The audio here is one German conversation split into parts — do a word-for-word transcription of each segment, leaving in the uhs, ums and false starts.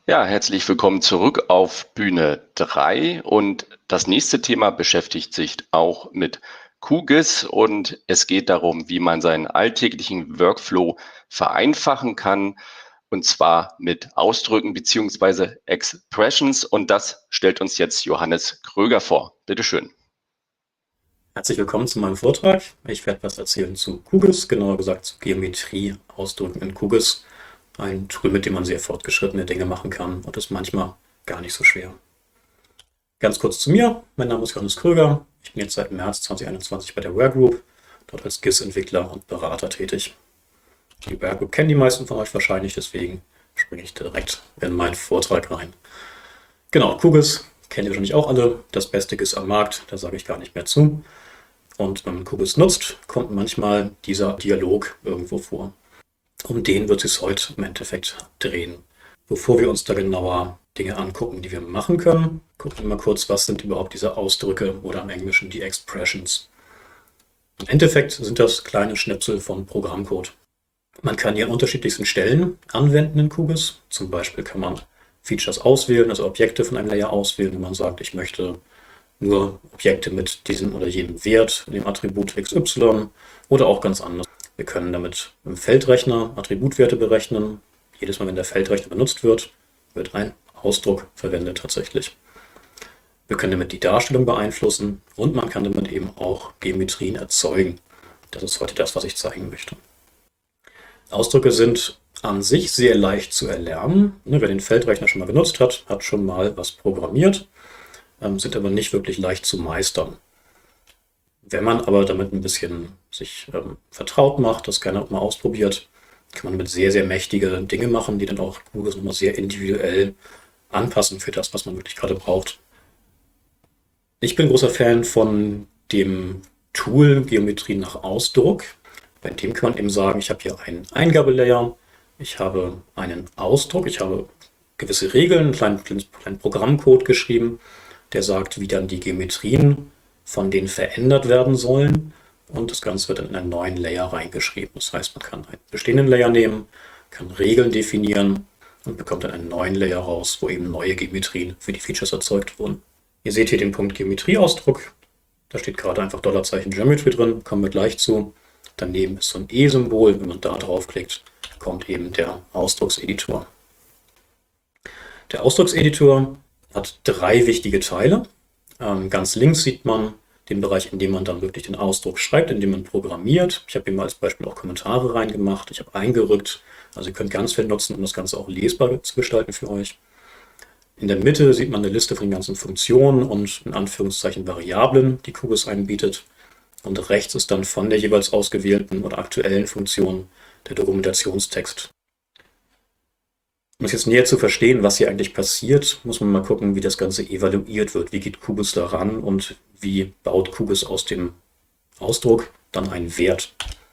Ja, herzlich willkommen zurück auf Bühne drei und das nächste Thema beschäftigt sich auch mit QGIS und es geht darum, wie man seinen alltäglichen Workflow vereinfachen kann und zwar mit Ausdrücken beziehungsweise Expressions und das stellt uns jetzt Johannes Kröger vor. Bitte schön. Herzlich willkommen zu meinem Vortrag. Ich werde was erzählen zu QGIS, genauer gesagt zu Geometrie, Ausdrücken in QGIS. Ein Tool, mit dem man sehr fortgeschrittene Dinge machen kann und ist manchmal gar nicht so schwer. Ganz kurz zu mir. Mein Name ist Johannes Kröger. Ich bin jetzt seit März zweitausendeinundzwanzig bei der Ware Group, dort als GIS-Entwickler und Berater tätig. Die Ware Group kennen die meisten von euch wahrscheinlich, deswegen springe ich direkt in meinen Vortrag rein. Genau, QGIS kennen ihr wahrscheinlich auch alle. Das beste GIS am Markt, da sage ich gar nicht mehr zu. Und wenn man QGIS nutzt, kommt manchmal dieser Dialog irgendwo vor. Um den wird es sich heute im Endeffekt drehen. Bevor wir uns da genauer Dinge angucken, die wir machen können, gucken wir mal kurz, was sind überhaupt diese Ausdrücke oder im Englischen die Expressions. Im Endeffekt sind das kleine Schnipsel von Programmcode. Man kann die an unterschiedlichsten Stellen anwenden in QGIS. Zum Beispiel kann man Features auswählen, also Objekte von einem Layer auswählen, wenn man sagt, ich möchte nur Objekte mit diesem oder jenem Wert, dem Attribut X Y oder auch ganz anders. Wir können damit im Feldrechner Attributwerte berechnen. Jedes Mal, wenn der Feldrechner benutzt wird, wird ein Ausdruck verwendet tatsächlich. Wir können damit die Darstellung beeinflussen und man kann damit eben auch Geometrien erzeugen. Das ist heute das, was ich zeigen möchte. Ausdrücke sind an sich sehr leicht zu erlernen. Wer den Feldrechner schon mal benutzt hat, hat schon mal was programmiert, sind aber nicht wirklich leicht zu meistern. Wenn man aber damit ein bisschen sich ähm, vertraut macht, das gerne auch mal ausprobiert, kann man damit sehr, sehr mächtige Dinge machen, die dann auch QGIS nochmal sehr individuell anpassen für das, was man wirklich gerade braucht. Ich bin großer Fan von dem Tool Geometrie nach Ausdruck. Bei dem kann man eben sagen, ich habe hier einen Eingabelayer, ich habe einen Ausdruck, ich habe gewisse Regeln, einen kleinen, kleinen Programmcode geschrieben, der sagt, wie dann die Geometrien von denen verändert werden sollen. Und das Ganze wird dann in einen neuen Layer reingeschrieben. Das heißt, man kann einen bestehenden Layer nehmen, kann Regeln definieren und bekommt dann einen neuen Layer raus, wo eben neue Geometrien für die Features erzeugt wurden. Ihr seht hier den Punkt Geometrieausdruck. Da steht gerade einfach Dollarzeichen Geometry drin, kommen wir gleich zu. Daneben ist so ein E-Symbol. Wenn man da draufklickt, kommt eben der Ausdruckseditor. Der Ausdruckseditor hat drei wichtige Teile. Ähm, ganz links sieht man den Bereich, in dem man dann wirklich den Ausdruck schreibt, in dem man programmiert. Ich habe hier mal als Beispiel auch Kommentare reingemacht. Ich habe eingerückt. Also ihr könnt ganz viel nutzen, um das Ganze auch lesbar zu gestalten für euch. In der Mitte sieht man eine Liste von den ganzen Funktionen und in Anführungszeichen Variablen, die QGIS einbietet. Und rechts ist dann von der jeweils ausgewählten oder aktuellen Funktion der Dokumentationstext. Um es jetzt näher zu verstehen, was hier eigentlich passiert, muss man mal gucken, wie das Ganze evaluiert wird. Wie geht QGIS daran und wie baut QGIS aus dem Ausdruck dann einen Wert?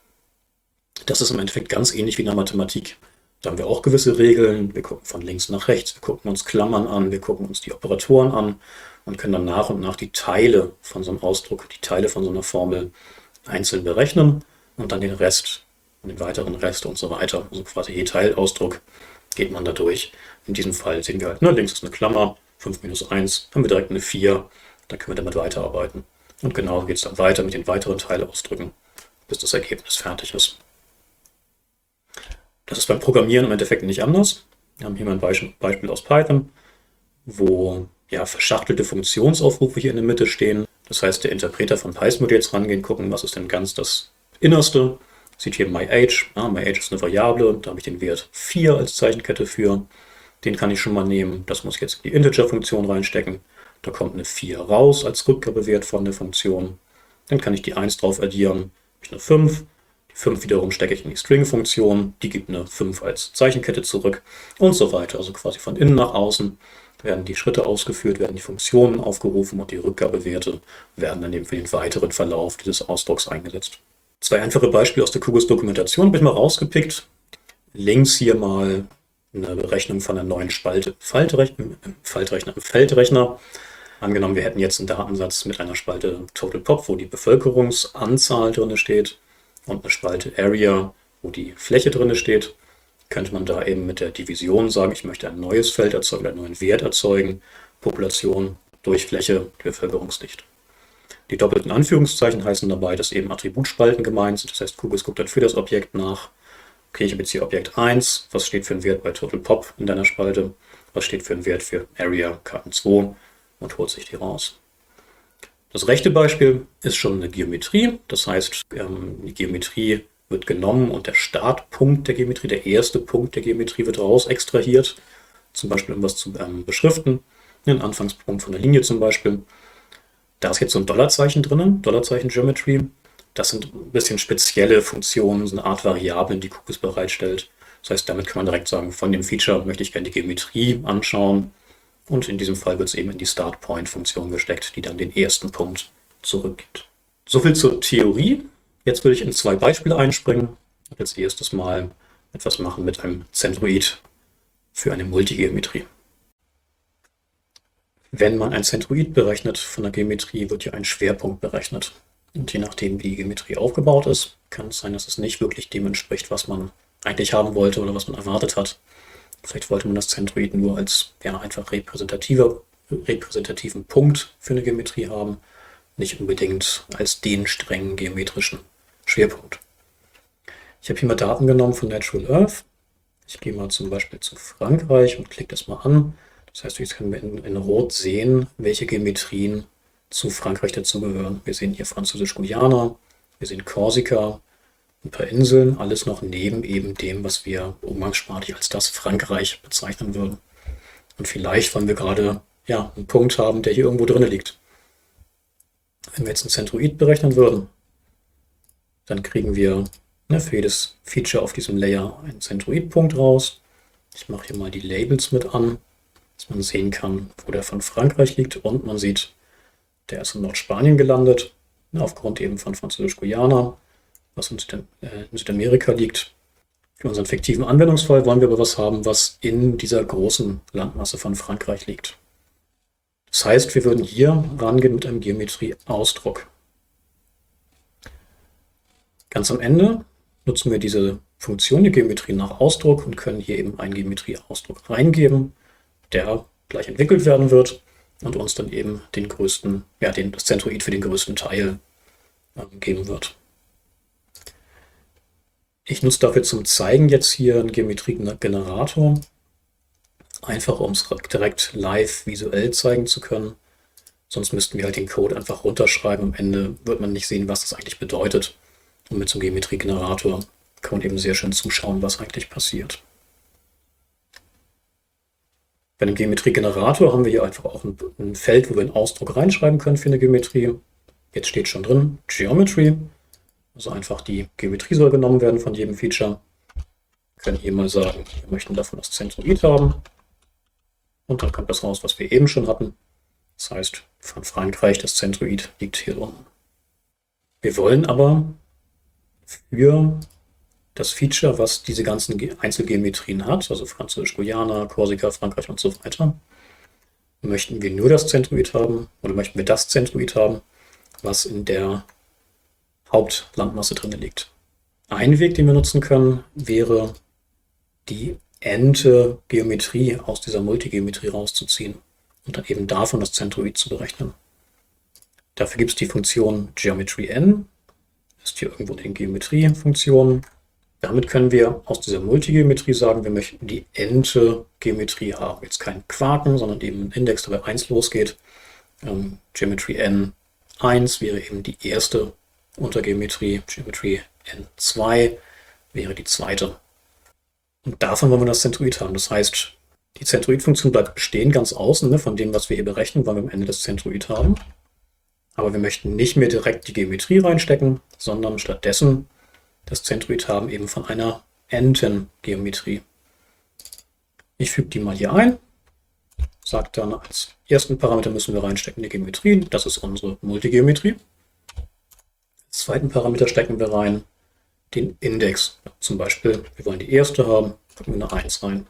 Das ist im Endeffekt ganz ähnlich wie in der Mathematik. Da haben wir auch gewisse Regeln. Wir gucken von links nach rechts, wir gucken uns Klammern an, wir gucken uns die Operatoren an und können dann nach und nach die Teile von so einem Ausdruck, die Teile von so einer Formel einzeln berechnen und dann den Rest und den weiteren Rest und so weiter. Also quasi je Teilausdruck geht man da durch. In diesem Fall sehen wir halt, ne, links ist eine Klammer, fünf minus eins, haben wir direkt eine vier, dann können wir damit weiterarbeiten. Und genau geht es dann weiter mit den weiteren Teilausdrücken, bis das Ergebnis fertig ist. Das ist beim Programmieren im Endeffekt nicht anders. Wir haben hier mal ein Beispiel aus Python, wo ja, verschachtelte Funktionsaufrufe hier in der Mitte stehen. Das heißt, der Interpreter von Python wird jetzt rangehen, gucken, was ist denn ganz das Innerste. Sieht hier myAge. Ja, myAge ist eine Variable, da habe ich den Wert vier als Zeichenkette für. Den kann ich schon mal nehmen. Das muss ich jetzt in die Integer-Funktion reinstecken. Da kommt eine vier raus als Rückgabewert von der Funktion. Dann kann ich die eins drauf addieren, habe ich eine fünf. Die fünf wiederum stecke ich in die String-Funktion. Die gibt eine fünf als Zeichenkette zurück und so weiter. Also quasi von innen nach außen werden die Schritte ausgeführt, werden die Funktionen aufgerufen und die Rückgabewerte werden dann eben für den weiteren Verlauf dieses Ausdrucks eingesetzt. Zwei einfache Beispiele aus der QGIS-Dokumentation habe ich mal rausgepickt. Links hier mal eine Berechnung von einer neuen Spalte Faltrechner, Faltrechner im Feldrechner. Angenommen, wir hätten jetzt einen Datensatz mit einer Spalte Total Pop, wo die Bevölkerungsanzahl drin steht, und eine Spalte Area, wo die Fläche drin steht. könnte man da eben mit der Division sagen, ich möchte ein neues Feld erzeugen, einen neuen Wert erzeugen, Population durch Fläche, Bevölkerungsdichte. Die doppelten Anführungszeichen heißen dabei, dass eben Attributspalten gemeint sind. Das heißt, QGIS guckt dann für das Objekt nach, okay, ich habe jetzt hier Objekt eins, was steht für einen Wert bei TotalPop in deiner Spalte, was steht für einen Wert für Area Karten zwei und holt sich die raus. Das rechte Beispiel ist schon eine Geometrie, das heißt, die Geometrie wird genommen und der Startpunkt der Geometrie, der erste Punkt der Geometrie wird raus extrahiert, zum Beispiel um was zu ähm, beschriften, ein Anfangspunkt von der Linie zum Beispiel. Da ist jetzt so ein Dollarzeichen drin, Dollarzeichen Geometry. Das sind ein bisschen spezielle Funktionen, so eine Art Variablen, die QGIS bereitstellt. Das heißt, damit kann man direkt sagen, von dem Feature möchte ich gerne die Geometrie anschauen. Und in diesem Fall wird es eben in die Start-Point-Funktion gesteckt, die dann den ersten Punkt zurückgibt. Soviel zur Theorie. Jetzt will ich in zwei Beispiele einspringen und als erstes mal etwas machen mit einem Zentroid für eine Multigeometrie. Wenn man ein Zentroid berechnet von der Geometrie, wird ja ein Schwerpunkt berechnet. Und je nachdem, wie die Geometrie aufgebaut ist, kann es sein, dass es nicht wirklich dem entspricht, was man eigentlich haben wollte oder was man erwartet hat. Vielleicht wollte man das Zentroid nur als ja, einfach repräsentativer, repräsentativen Punkt für eine Geometrie haben, nicht unbedingt als den strengen geometrischen Schwerpunkt. Ich habe hier mal Daten genommen von Natural Earth. Ich gehe mal zum Beispiel zu Frankreich und klicke das mal an. Das heißt, jetzt können wir in, in Rot sehen, welche Geometrien zu Frankreich dazugehören. Wir sehen hier Französisch-Guyana, wir sehen Korsika, ein paar Inseln, alles noch neben eben dem, was wir umgangssprachlich als das Frankreich bezeichnen würden. Und vielleicht wollen wir gerade ja, einen Punkt haben, der hier irgendwo drin liegt. Wenn wir jetzt ein Zentroid berechnen würden, dann kriegen wir ne, für jedes Feature auf diesem Layer einen Zentroid-Punkt raus. Ich mache hier mal die Labels mit an, dass man sehen kann, wo der von Frankreich liegt. Und man sieht, der ist in Nordspanien gelandet, aufgrund eben von Französisch-Guyana, was in, Süd äh, in Südamerika liegt. Für unseren fiktiven Anwendungsfall wollen wir aber was haben, was in dieser großen Landmasse von Frankreich liegt. Das heißt, wir würden hier rangehen mit einem Geometrieausdruck. Ganz am Ende nutzen wir diese Funktion, die Geometrie nach Ausdruck, und können hier eben einen Geometrieausdruck reingeben, der gleich entwickelt werden wird und uns dann eben den größten, ja, den, das Zentroid für den größten Teil äh, geben wird. Ich nutze dafür zum Zeigen jetzt hier einen Geometriegenerator, einfach um es direkt live visuell zeigen zu können. Sonst müssten wir halt den Code einfach runterschreiben. Am Ende wird man nicht sehen, was das eigentlich bedeutet. Und mit so einem Geometriegenerator kann man eben sehr schön zuschauen, was eigentlich passiert. Bei einem Geometriegenerator haben wir hier einfach auch ein, ein Feld, wo wir einen Ausdruck reinschreiben können für eine Geometrie. Jetzt steht schon drin Geometry. Also einfach die Geometrie soll genommen werden von jedem Feature. Wir können hier mal sagen, wir möchten davon das Zentroid haben. Und dann kommt das raus, was wir eben schon hatten. Das heißt, von Frankreich, das Zentroid liegt hier unten. Wir wollen aber für das Feature, was diese ganzen Einzelgeometrien hat, also Französisch-Guyana, Korsika, Frankreich und so weiter, möchten wir nur das Zentroid haben oder möchten wir das Zentroid haben, was in der Hauptlandmasse drin liegt. Ein Weg, den wir nutzen können, wäre die Ente Geometrie aus dieser Multigeometrie rauszuziehen und dann eben davon das Zentroid zu berechnen. Dafür gibt es die Funktion GeometryN, ist hier irgendwo in Geometrie-Funktion. Damit können wir aus dieser Multigeometrie sagen, wir möchten die Ente Geometrie haben. Jetzt kein Quarken, sondern eben ein Index, der bei eins losgeht. Ähm, Geometry N eins wäre eben die erste Untergeometrie, Geometry N zwei wäre die zweite. Und davon wollen wir das Zentroid haben. Das heißt, die Zentroid-Funktion bleibt bestehen, ganz außen, ne, von dem, was wir hier berechnen, wollen wir am Ende das Zentroid haben. Aber wir möchten nicht mehr direkt die Geometrie reinstecken, sondern stattdessen das Zentroid haben eben von einer Entengeometrie. Ich füge die mal hier ein, sage dann, als ersten Parameter müssen wir reinstecken die Geometrie, das ist unsere Multigeometrie. Als zweiten Parameter stecken wir rein den Index. Zum Beispiel, wir wollen die erste haben, packen wir eine eins rein.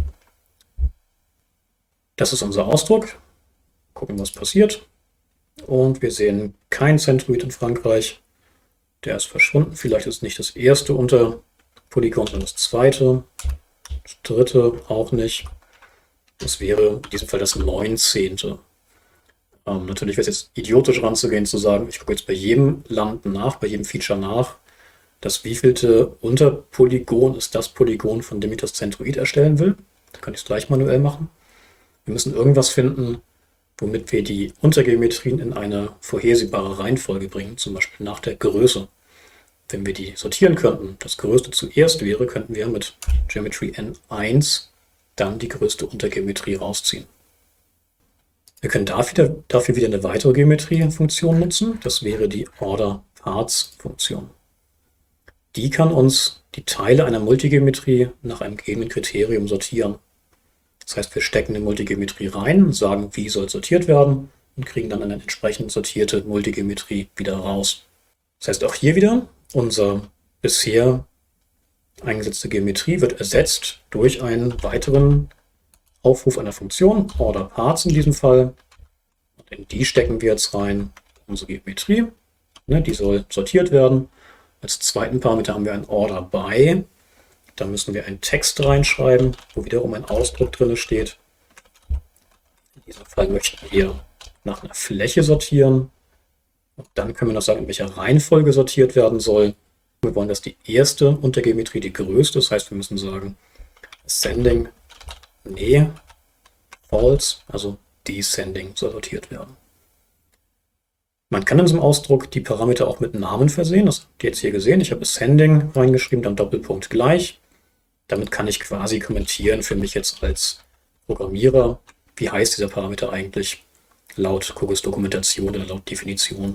Das ist unser Ausdruck. Gucken, was passiert. Und wir sehen kein Zentroid in Frankreich. Der ist verschwunden. Vielleicht ist nicht das erste Unterpolygon, sondern das zweite. Das dritte auch nicht. Das wäre in diesem Fall das neunzehnte. Ähm, natürlich wäre es jetzt idiotisch ranzugehen, zu sagen, ich gucke jetzt bei jedem Land nach, bei jedem Feature nach, das wievielte Unterpolygon ist das Polygon, von dem ich das Zentroid erstellen will. Da kann ich es gleich manuell machen. Wir müssen irgendwas finden, womit wir die Untergeometrien in eine vorhersehbare Reihenfolge bringen, zum Beispiel nach der Größe. Wenn wir die sortieren könnten, das größte zuerst wäre, könnten wir mit Geometry N eins dann die größte Untergeometrie rausziehen. Wir können dafür, dafür wieder eine weitere Geometriefunktion nutzen. Das wäre die Order-Parts-Funktion. Die kann uns die Teile einer Multigeometrie nach einem gegebenen Kriterium sortieren. Das heißt, wir stecken eine Multigeometrie rein, sagen, wie soll sortiert werden und kriegen dann eine entsprechend sortierte Multigeometrie wieder raus. Das heißt, auch hier wieder, unsere bisher eingesetzte Geometrie wird ersetzt durch einen weiteren Aufruf einer Funktion, Order-Parts in diesem Fall. Und in die stecken wir jetzt rein unsere Geometrie. Ne, die soll sortiert werden. Als zweiten Parameter haben wir ein Order-By. Da müssen wir einen Text reinschreiben, wo wiederum ein Ausdruck drin steht. In diesem Fall möchten wir nach einer Fläche sortieren. Und dann können wir noch sagen, in welcher Reihenfolge sortiert werden soll. Wir wollen, dass die erste Untergeometrie die größte ist. Das heißt, wir müssen sagen, Ascending, nee, False, also Descending soll sortiert werden. Man kann in diesem Ausdruck die Parameter auch mit Namen versehen. Das habt ihr jetzt hier gesehen. Ich habe Ascending reingeschrieben, dann Doppelpunkt gleich. Damit kann ich quasi kommentieren für mich jetzt als Programmierer, wie heißt dieser Parameter eigentlich laut QGIS Dokumentation oder laut Definition.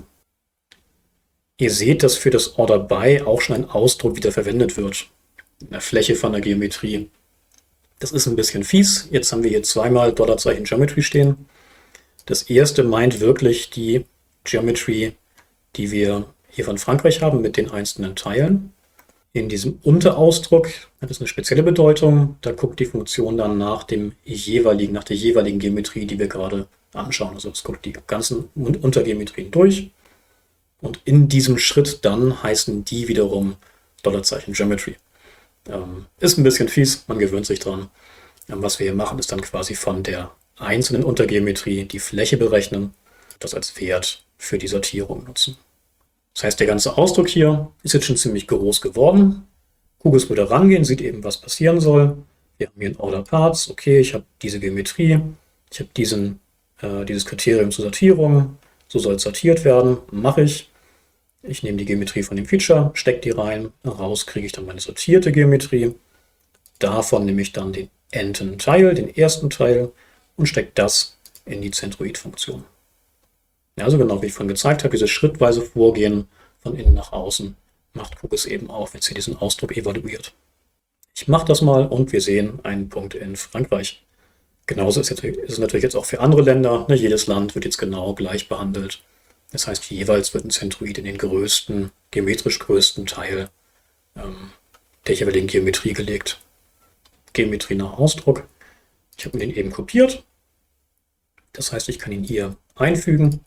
Ihr seht, dass für das Order By auch schon ein Ausdruck wieder verwendet wird. In der Fläche von der Geometrie. Das ist ein bisschen fies. Jetzt haben wir hier zweimal Dollarzeichen Geometry stehen. Das erste meint wirklich die Geometry, die wir hier von Frankreich haben, mit den einzelnen Teilen. In diesem Unterausdruck hat es eine spezielle Bedeutung. Da guckt die Funktion dann nach dem jeweiligen, nach der jeweiligen Geometrie, die wir gerade anschauen. Also es guckt die ganzen Untergeometrien durch. Und in diesem Schritt dann heißen die wiederum Dollarzeichen Geometry. Ähm, ist ein bisschen fies, man gewöhnt sich dran. Ähm, was wir hier machen, ist dann quasi von der einzelnen Untergeometrie die Fläche berechnen, das als Wert für die Sortierung nutzen. Das heißt, der ganze Ausdruck hier ist jetzt schon ziemlich groß geworden. QGIS würde rangehen, sieht eben, was passieren soll. Wir haben hier ein Order Parts. Okay, ich habe diese Geometrie, ich habe diesen, äh, dieses Kriterium zur Sortierung. So soll es sortiert werden. Mache ich. Ich nehme die Geometrie von dem Feature, stecke die rein. Raus kriege ich dann meine sortierte Geometrie. Davon nehme ich dann den nten Teil, den ersten Teil, und stecke das in die Zentroid-Funktion. Ja, also genau wie ich vorhin gezeigt habe, dieses schrittweise Vorgehen von innen nach außen macht QGIS eben auch, wenn sie diesen Ausdruck evaluiert. Ich mache das mal und wir sehen einen Punkt in Frankreich. Genauso ist es natürlich jetzt auch für andere Länder. Ne, jedes Land wird jetzt genau gleich behandelt. Das heißt, jeweils wird ein Zentroid in den größten, geometrisch größten Teil ähm, der jeweiligen Geometrie gelegt. Geometrie nach Ausdruck. Ich habe mir den eben kopiert. Das heißt, ich kann ihn hier einfügen.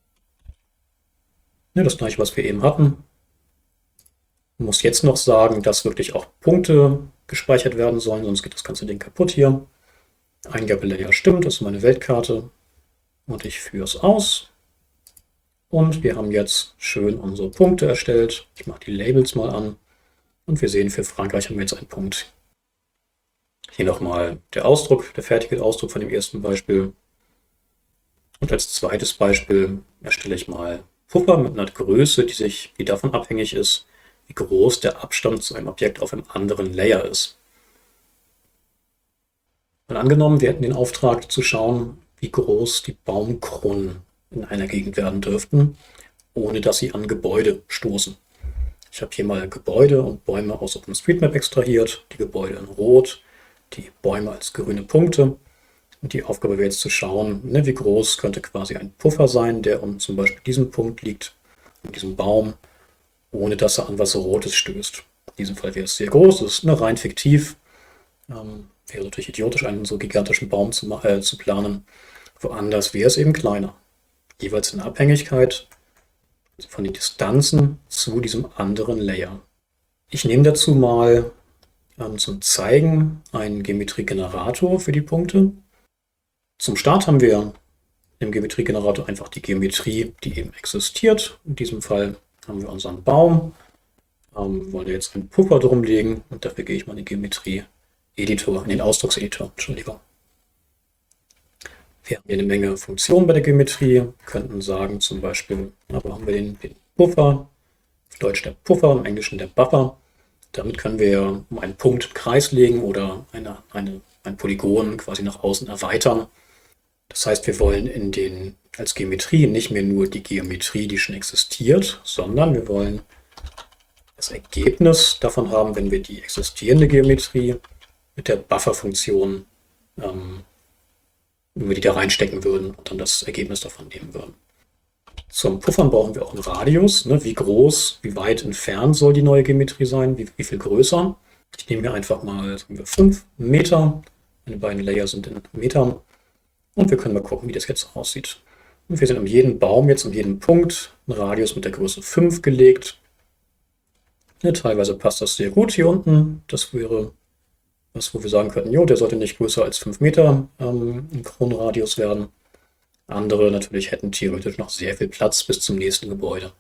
Ja, das gleiche, was wir eben hatten. Ich muss jetzt noch sagen, dass wirklich auch Punkte gespeichert werden sollen, sonst geht das ganze Ding kaputt hier. Eingabelayer stimmt, das ist meine Weltkarte. Und ich führe es aus. Und wir haben jetzt schön unsere Punkte erstellt. Ich mache die Labels mal an. Und wir sehen, für Frankreich haben wir jetzt einen Punkt. Hier nochmal der Ausdruck, der fertige Ausdruck von dem ersten Beispiel. Und als zweites Beispiel erstelle ich mal Puffer mit einer Größe, die, sich, die davon abhängig ist, wie groß der Abstand zu einem Objekt auf einem anderen Layer ist. Und angenommen, wir hätten den Auftrag zu schauen, wie groß die Baumkronen in einer Gegend werden dürften, ohne dass sie an Gebäude stoßen. Ich habe hier mal Gebäude und Bäume aus OpenStreetMap extrahiert, die Gebäude in Rot, die Bäume als grüne Punkte. Und die Aufgabe wäre jetzt zu schauen, ne, wie groß könnte quasi ein Puffer sein, der um zum Beispiel diesen Punkt liegt, in diesem Baum, ohne dass er an was Rotes stößt. In diesem Fall wäre es sehr groß, das ist ne, rein fiktiv. Ähm, wäre natürlich idiotisch, einen so gigantischen Baum zu, äh, zu planen. Woanders wäre es eben kleiner. Jeweils in Abhängigkeit von den Distanzen zu diesem anderen Layer. Ich nehme dazu mal ähm, zum Zeigen einen Geometriegenerator für die Punkte. Zum Start haben wir im Geometriegenerator einfach die Geometrie, die eben existiert. In diesem Fall haben wir unseren Baum. Ähm, wir wollen da jetzt einen Puffer drum legen und dafür gehe ich mal in den Geometrie-Editor, in den Ausdruckseditor, Entschuldigung. Wir haben hier eine Menge Funktionen bei der Geometrie. Wir könnten sagen zum Beispiel, da haben wir den, den Puffer, auf Deutsch der Puffer, im Englischen der Buffer. Damit können wir einen Punkt im Kreis legen oder eine, eine, ein Polygon quasi nach außen erweitern. Das heißt, wir wollen in den, als Geometrie nicht mehr nur die Geometrie, die schon existiert, sondern wir wollen das Ergebnis davon haben, wenn wir die existierende Geometrie mit der Buffer-Funktion, ähm, wenn wir die da reinstecken würden und dann das Ergebnis davon nehmen würden. Zum Puffern brauchen wir auch einen Radius. Ne? Wie groß, wie weit entfernt soll die neue Geometrie sein, wie, wie viel größer. Ich nehme hier einfach mal sagen wir, fünf Meter. Meine beiden Layer sind in Metern. Und wir können mal gucken, wie das jetzt aussieht. Und wir sind um jeden Baum, jetzt um jeden Punkt, einen Radius mit der Größe fünf gelegt. Ja, teilweise passt das sehr gut hier unten. Das wäre was, wo wir sagen könnten, jo, der sollte nicht größer als fünf Meter ähm, im Kronradius werden. Andere natürlich hätten theoretisch noch sehr viel Platz bis zum nächsten Gebäude.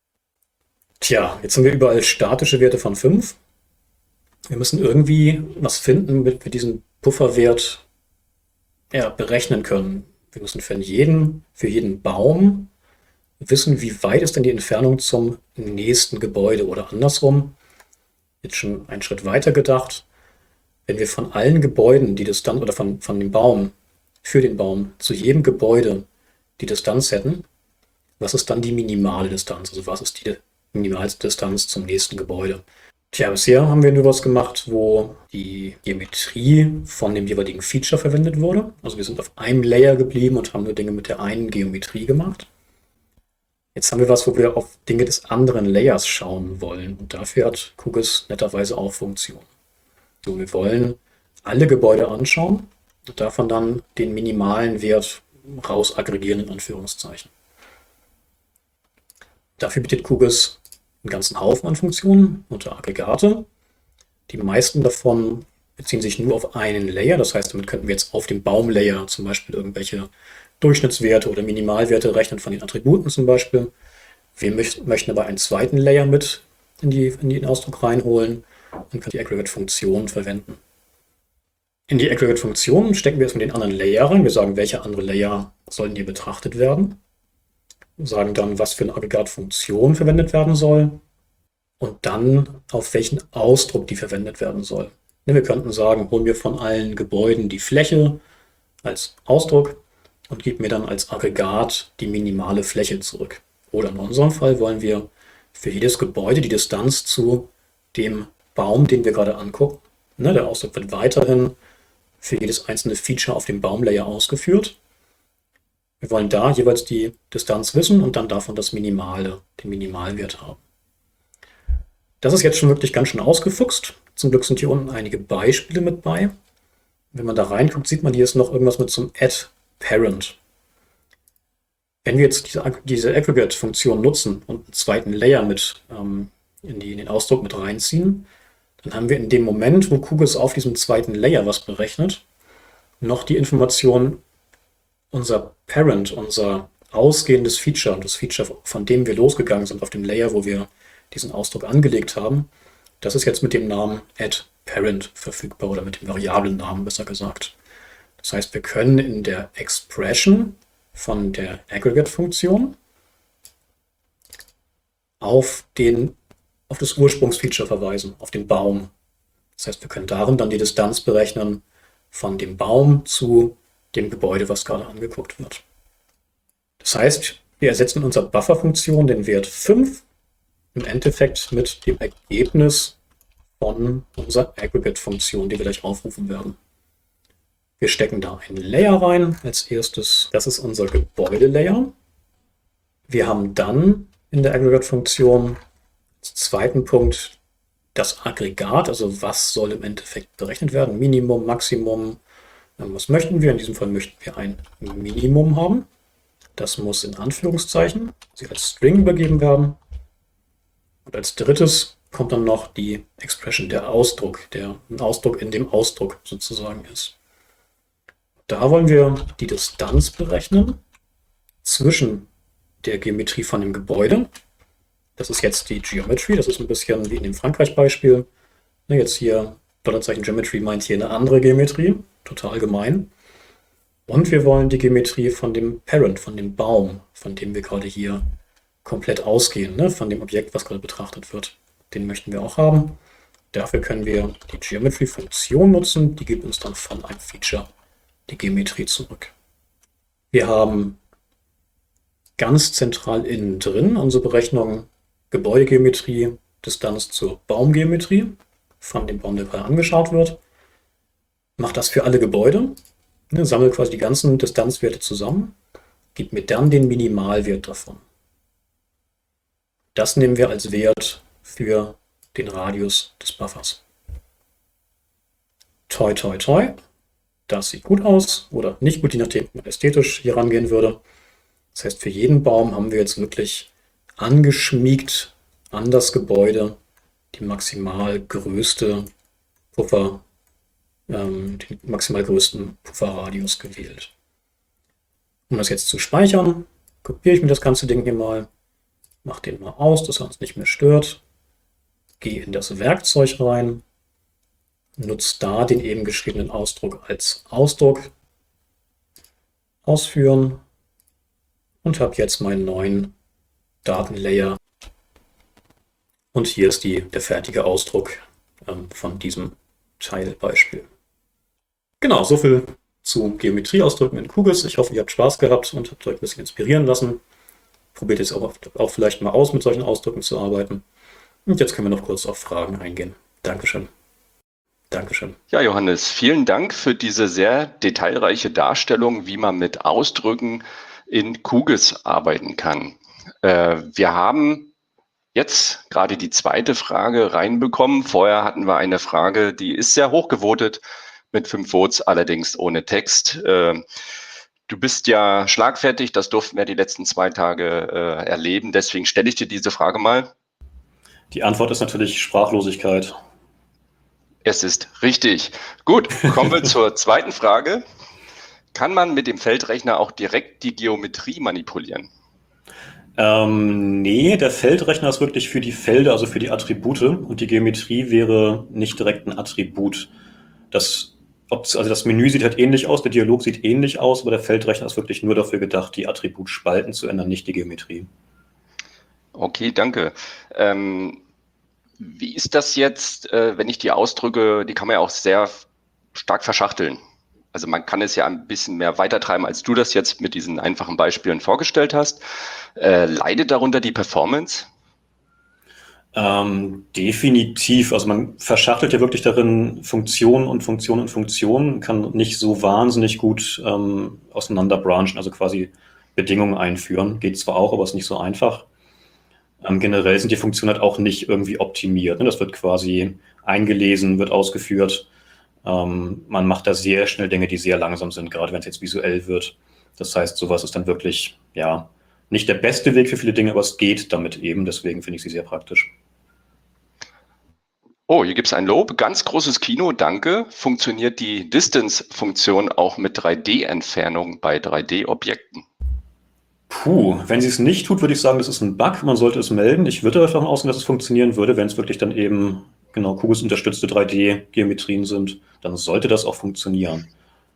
Tja, jetzt haben wir überall statische Werte von fünf. Wir müssen irgendwie was finden, mit wir diesen Pufferwert ja, berechnen können. Wir müssen für jeden, für jeden Baum wissen, wie weit ist denn die Entfernung zum nächsten Gebäude oder andersrum. Jetzt schon einen Schritt weiter gedacht. Wenn wir von allen Gebäuden die Distanz oder von, von dem Baum für den Baum zu jedem Gebäude die Distanz hätten, was ist dann die minimale Distanz? Also was ist die minimalste Distanz zum nächsten Gebäude? Tja, bisher haben wir nur was gemacht, wo die Geometrie von dem jeweiligen Feature verwendet wurde. Also wir sind auf einem Layer geblieben und haben nur Dinge mit der einen Geometrie gemacht. Jetzt haben wir was, wo wir auf Dinge des anderen Layers schauen wollen. Und dafür hat QGIS netterweise auch Funktionen. So, wir wollen alle Gebäude anschauen und davon dann den minimalen Wert raus aggregieren, in Anführungszeichen. Dafür bietet QGIS einen ganzen Haufen an Funktionen unter Aggregate. Die meisten davon beziehen sich nur auf einen Layer. Das heißt, damit könnten wir jetzt auf dem Baumlayer zum Beispiel irgendwelche Durchschnittswerte oder Minimalwerte rechnen von den Attributen zum Beispiel. Wir möchten aber einen zweiten Layer mit in, die, in den Ausdruck reinholen und können die Aggregate-Funktion verwenden. In die Aggregate-Funktion stecken wir erstmal den anderen Layer rein. Wir sagen, welche andere Layer sollen hier betrachtet werden. Wir sagen dann, was für eine Aggregatfunktion verwendet werden soll und dann auf welchen Ausdruck die verwendet werden soll. Wir könnten sagen, holen wir von allen Gebäuden die Fläche als Ausdruck und gib mir dann als Aggregat die minimale Fläche zurück. Oder in unserem Fall wollen wir für jedes Gebäude die Distanz zu dem Baum, den wir gerade angucken. Der Ausdruck wird weiterhin für jedes einzelne Feature auf dem Baumlayer ausgeführt. Wir wollen da jeweils die Distanz wissen und dann davon das Minimale, den Minimalwert haben. Das ist jetzt schon wirklich ganz schön ausgefuchst. Zum Glück sind hier unten einige Beispiele mit bei. Wenn man da reinguckt, sieht man, hier ist noch irgendwas mit zum Add Parent. Wenn wir jetzt diese, diese Aggregate-Funktion nutzen und einen zweiten Layer mit ähm, in, die, in den Ausdruck mit reinziehen, dann haben wir in dem Moment, wo QGIS auf diesem zweiten Layer was berechnet, noch die Information, unser Parent, unser ausgehendes Feature, das Feature, von dem wir losgegangen sind auf dem Layer, wo wir diesen Ausdruck angelegt haben, das ist jetzt mit dem Namen Add Parent verfügbar oder mit dem variablen Namen besser gesagt. Das heißt, wir können in der Expression von der Aggregate-Funktion auf, den, auf das Ursprungsfeature verweisen, auf den Baum. Das heißt, wir können darin dann die Distanz berechnen von dem Baum zu dem Gebäude, was gerade angeguckt wird. Das heißt, wir ersetzen in unserer Buffer-Funktion den Wert fünf im Endeffekt mit dem Ergebnis von unserer Aggregate-Funktion, die wir gleich aufrufen werden. Wir stecken da einen Layer rein als erstes. Das ist unser Gebäude-Layer. Wir haben dann in der Aggregate-Funktion als zweiten Punkt das Aggregat, also was soll im Endeffekt berechnet werden. Minimum, Maximum. Was möchten wir? In diesem Fall möchten wir ein Minimum haben. Das muss in Anführungszeichen als String übergeben werden. Und als drittes kommt dann noch die Expression, der Ausdruck, der ein Ausdruck in dem Ausdruck sozusagen ist. Da wollen wir die Distanz berechnen zwischen der Geometrie von dem Gebäude. Das ist jetzt die Geometry, das ist ein bisschen wie in dem Frankreich-Beispiel. Jetzt hier Dollarzeichen Geometry meint hier eine andere Geometrie, total gemein. Und wir wollen die Geometrie von dem Parent, von dem Baum, von dem wir gerade hier komplett ausgehen, ne? Von dem Objekt, was gerade betrachtet wird. Den möchten wir auch haben. Dafür können wir die Geometry-Funktion nutzen, die gibt uns dann von einem Feature die Geometrie zurück. Wir haben ganz zentral innen drin unsere Berechnung Gebäudegeometrie, Distanz zur Baumgeometrie von dem Baum, der gerade angeschaut wird. Macht das für alle Gebäude, ne, sammelt quasi die ganzen Distanzwerte zusammen, gibt mir dann den Minimalwert davon. Das nehmen wir als Wert für den Radius des Buffers. Toi, toi, toi. Das sieht gut aus oder nicht gut, je nachdem, wie man ästhetisch hier rangehen würde. Das heißt, für jeden Baum haben wir jetzt wirklich angeschmiegt an das Gebäude die maximal größte Puffer, ähm, den maximal größten Pufferradius gewählt. Um das jetzt zu speichern, kopiere ich mir das ganze Ding hier mal, mache den mal aus, dass er uns nicht mehr stört, gehe in das Werkzeug rein, nutze da den eben geschriebenen Ausdruck als Ausdruck, ausführen und habe jetzt meinen neuen Datenlayer. Und hier ist die, der fertige Ausdruck ähm, von diesem Teilbeispiel. Genau, soviel zu Geometrieausdrücken in QGIS. Ich hoffe, ihr habt Spaß gehabt und habt euch ein bisschen inspirieren lassen. Probiert jetzt auch, auch vielleicht mal aus, mit solchen Ausdrücken zu arbeiten. Und jetzt können wir noch kurz auf Fragen eingehen. Dankeschön. Dankeschön. Ja, Johannes, vielen Dank für diese sehr detailreiche Darstellung, wie man mit Ausdrücken in QGIS arbeiten kann. Äh, wir haben jetzt gerade die zweite Frage reinbekommen. Vorher hatten wir eine Frage, die ist sehr hoch gewotet mit fünf Votes, allerdings ohne Text. Äh, du bist ja schlagfertig, das durften wir die letzten zwei Tage äh, erleben. Deswegen stelle ich dir diese Frage mal. Die Antwort ist natürlich Sprachlosigkeit. Es ist richtig. Gut, kommen wir zur zweiten Frage. Kann man mit dem Feldrechner auch direkt die Geometrie manipulieren? Ähm, nee, der Feldrechner ist wirklich für die Felder, also für die Attribute. Und die Geometrie wäre nicht direkt ein Attribut. Das, also das Menü sieht halt ähnlich aus, der Dialog sieht ähnlich aus, aber der Feldrechner ist wirklich nur dafür gedacht, die Attributspalten zu ändern, nicht die Geometrie. Okay, danke. Ähm, Wie ist das jetzt, äh, wenn ich die Ausdrücke, die kann man ja auch sehr stark verschachteln. Also man kann es ja ein bisschen mehr weitertreiben, als du das jetzt mit diesen einfachen Beispielen vorgestellt hast. Äh, leidet darunter die Performance? Ähm, definitiv. Also man verschachtelt ja wirklich darin Funktionen und Funktionen und Funktionen, kann nicht so wahnsinnig gut ähm, auseinander branchen, also quasi Bedingungen einführen. Geht zwar auch, aber ist nicht so einfach. Ähm, generell sind die Funktionen halt auch nicht irgendwie optimiert. Ne? Das wird quasi eingelesen, wird ausgeführt. Ähm, man macht da sehr schnell Dinge, die sehr langsam sind, gerade wenn es jetzt visuell wird. Das heißt, sowas ist dann wirklich, ja, nicht der beste Weg für viele Dinge, aber es geht damit eben. Deswegen finde ich sie sehr praktisch. Oh, hier gibt es ein Lob. Ganz großes Kino, danke. Funktioniert die Distance-Funktion auch mit drei D-Entfernung bei drei D-Objekten? Puh, wenn sie es nicht tut, würde ich sagen, das ist ein Bug. Man sollte es melden. Ich würde davon ausgehen, dass es funktionieren würde, wenn es wirklich dann eben genau QGIS unterstützte drei D-Geometrien sind. Dann sollte das auch funktionieren.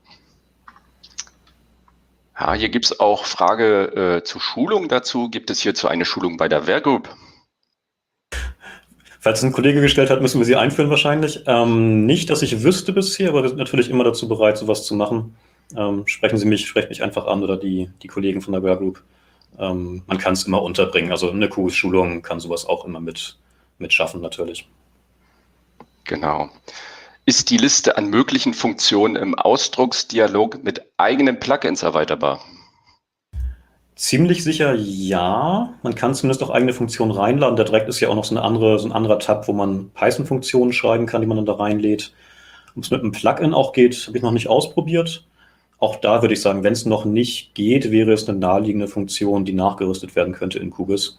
Ja, hier gibt es auch Frage äh, zur Schulung dazu. Gibt es hierzu eine Schulung bei der Werkgroup? Falls es ein Kollege gestellt hat, müssen wir sie einführen wahrscheinlich. Ähm, nicht, dass ich wüsste bisher, aber wir sind natürlich immer dazu bereit, sowas zu machen. Ähm, sprechen Sie mich, sprechen mich einfach an oder die, die Kollegen von der Werkgroup. Ähm, man kann es immer unterbringen. Also eine QGIS-Schulung kann sowas auch immer mit, mit schaffen, natürlich. Genau. Ist die Liste an möglichen Funktionen im Ausdrucksdialog mit eigenen Plugins erweiterbar? Ziemlich sicher ja. Man kann zumindest auch eigene Funktionen reinladen. Da direkt ist ja auch noch so, eine andere, so ein anderer Tab, wo man Python-Funktionen schreiben kann, die man dann da reinlädt. Ob es mit einem Plugin auch geht, habe ich noch nicht ausprobiert. Auch da würde ich sagen, wenn es noch nicht geht, wäre es eine naheliegende Funktion, die nachgerüstet werden könnte in QGIS.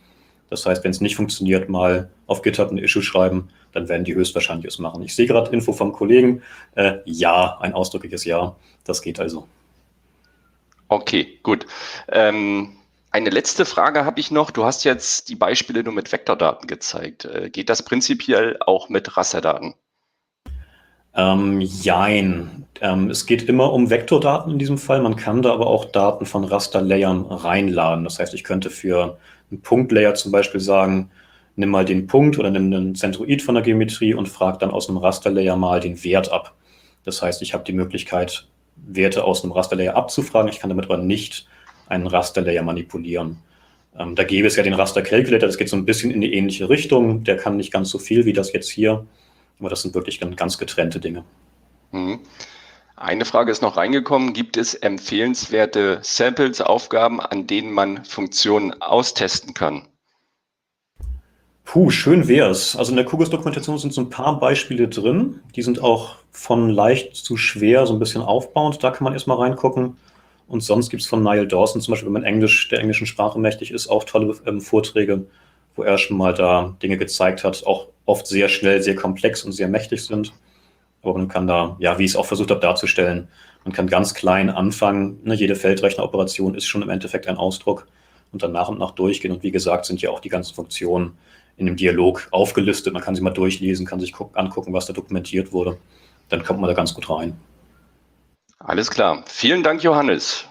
Das heißt, wenn es nicht funktioniert, mal auf GitHub ein Issue schreiben, dann werden die höchstwahrscheinlich es machen. Ich sehe gerade Info vom Kollegen. Äh, ja, ein ausdrückliches Ja. Das geht also. Okay, gut. Ähm, eine letzte Frage habe ich noch. Du hast jetzt die Beispiele nur mit Vektordaten gezeigt. Äh, geht das prinzipiell auch mit Rasterdaten? Ähm, jein. Ähm, es geht immer um Vektordaten in diesem Fall. Man kann da aber auch Daten von Rasterlayern reinladen. Das heißt, ich könnte für einen Punktlayer zum Beispiel sagen, nimm mal den Punkt oder nimm einen Zentroid von der Geometrie und frag dann aus einem Rasterlayer mal den Wert ab. Das heißt, ich habe die Möglichkeit, Werte aus einem Rasterlayer abzufragen. Ich kann damit aber nicht einen Rasterlayer manipulieren. Ähm, da gäbe es ja den Raster Calculator, das geht so ein bisschen in die ähnliche Richtung. Der kann nicht ganz so viel wie das jetzt hier. Aber das sind wirklich ganz getrennte Dinge. Mhm. Eine Frage ist noch reingekommen. Gibt es empfehlenswerte Samples, Aufgaben, an denen man Funktionen austesten kann? Puh, schön wär's. Also in der QGIS-Dokumentation sind so ein paar Beispiele drin. Die sind auch von leicht zu schwer, so ein bisschen aufbauend. Da kann man erstmal reingucken. Und sonst gibt es von Niall Dawson, zum Beispiel, wenn man Englisch, der englischen Sprache mächtig ist, auch tolle ähm, Vorträge, wo er schon mal da Dinge gezeigt hat, auch oft sehr schnell, sehr komplex und sehr mächtig sind. Aber man kann da, ja, wie ich es auch versucht habe darzustellen, man kann ganz klein anfangen. Ne, jede Feldrechneroperation ist schon im Endeffekt ein Ausdruck und dann nach und nach durchgehen. Und wie gesagt, sind ja auch die ganzen Funktionen in dem Dialog aufgelistet. Man kann sie mal durchlesen, kann sich angucken, was da dokumentiert wurde. Dann kommt man da ganz gut rein. Alles klar. Vielen Dank, Johannes.